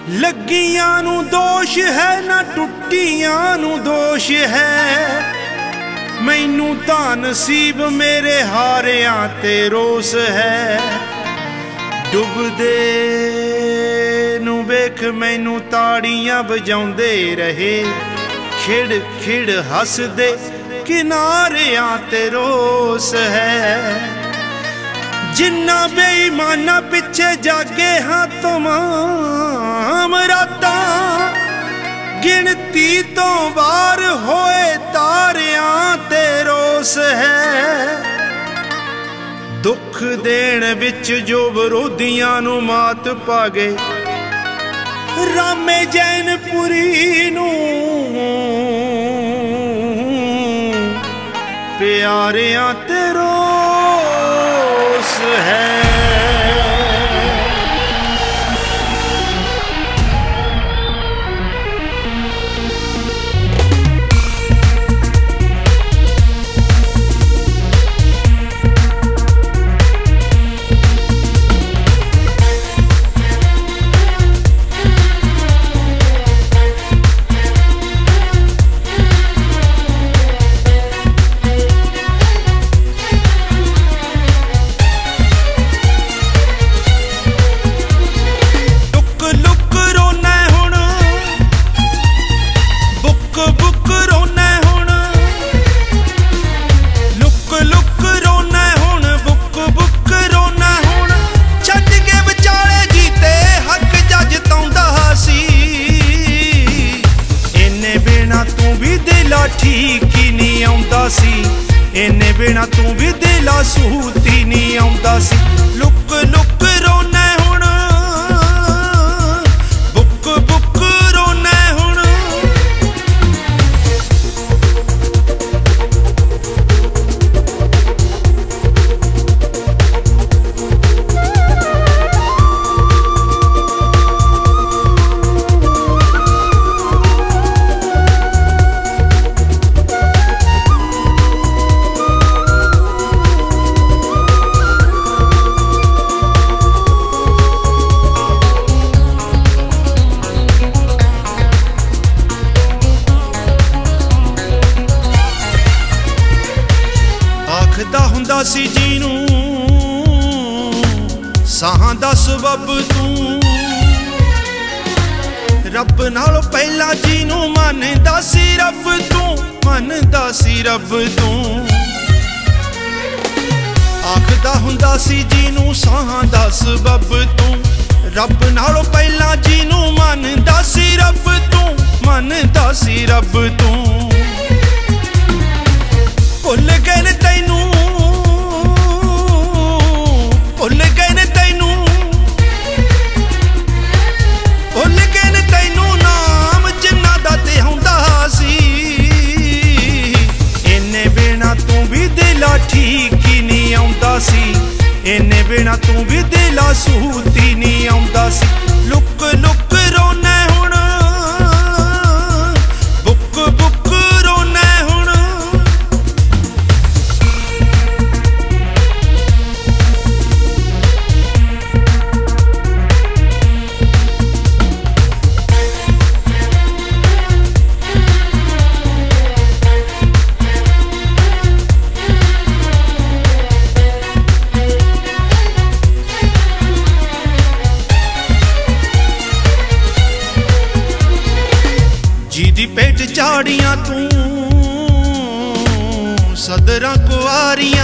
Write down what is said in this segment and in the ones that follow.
लगियां नू दोष है ना टुटियां नू दोष है। मैनू तां नसीब मेरे हारियां ते रोस है। डुबदे नू वेख मैनू ताड़ियां बजाउंदे रहे। खिड़ खिड़ हसदे किनारियां ते रोस है। जिन्ना बेईमाना पिछे जागे हाँ तमाम रातां। गिनती तो वार होए तारियां ते रोस है। दुख देण विच जो विरोधियां नू मात पा गए। रामे जैनपुरी नू प्यारियां ते रोस है। ठीक ही नहीं आउंदा सी। इन्ने बिना तू भी दिला सूती नहीं आउंदा सी। लुक लुक रोना हुण बुक बुक रोना हुण। हुंदा सी जीनू साहां दा सबब तू। रब नालों पहला जीनू मनदा सी रब तू। मनदा सी रब तू। आखदा हुंदा सी जीनू साहां दा सबब तू। रब नालों पहला जीनू मनदा सी रब तू। मनदा सी रब तू। भुल गए ने तैनू भुल गए ने तैनू भुल गए ने तैनू नाम जिन्ना दा ते हुंदा सी। इन्ने बिना तू भी दिला ठीक ही नहीं आउंदा सी। इन्ने बिना तू भी दिला सूती नहीं आउंदा सी। लुक लुक रोना हुण बुक बुक रोना हुण। जीदी पेट झाड़ियां तू सदरां कुआरियां।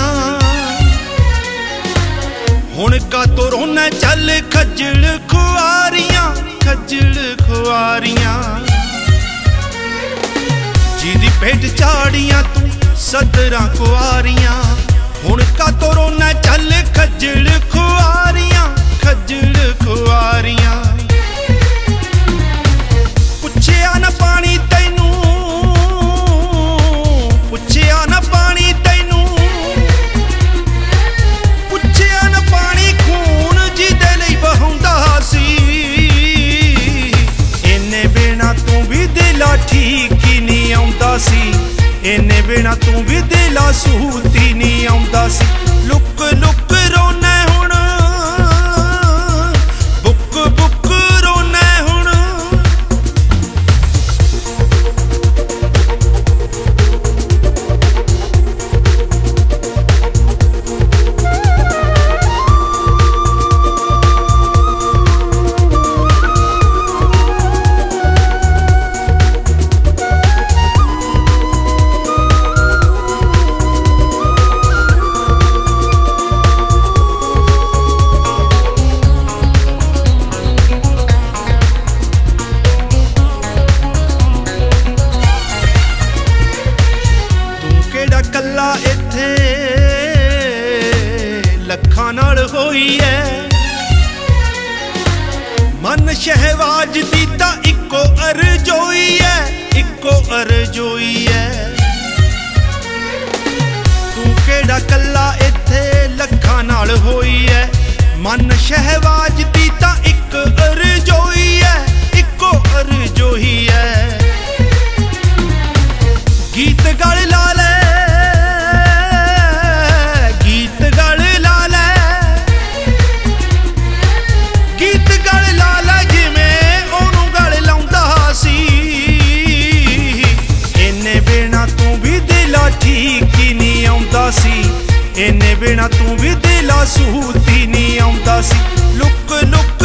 हुण का तो रोना चल खजल खुआरियां। खजल खुआरियां। जीदी पेट झाड़ियां तू सदरां कुआरियां। हुण का तो रोना चल खजल खुआरियां। खजल खुआरियां। पुछया न पानी तैनू पुछया न पानी तैनू। पुछया न पानी खून जिदे लई बहाउंदा सी। इन्ने बिना तू भी दिला ठीक ही नहीं आउंदा सी। इन्ने बिना तू भी दिला सूती नहीं आउंदा सी। लुक लुक रोना हुण बुक बुक रोना हुण। शहबाज दी तां इक्को अरजोई है, इक्को अरजोई है। तू केड़ा कल्ला इत्थे लखां नाल होई है। मन शहबाज दी तां इक अरजोई है, इक्को अरजोई है। गीत गल ला ले, गीत गल ला ले, गीत गल ला ले जिवें ओनू गल लाउंदा सी। इन्ने बिना तू भी दिला ठीक ही नहीं आउंदा सी, इन्ने बिना तू भी दिला सूत ही नहीं आउंदा सी। Look look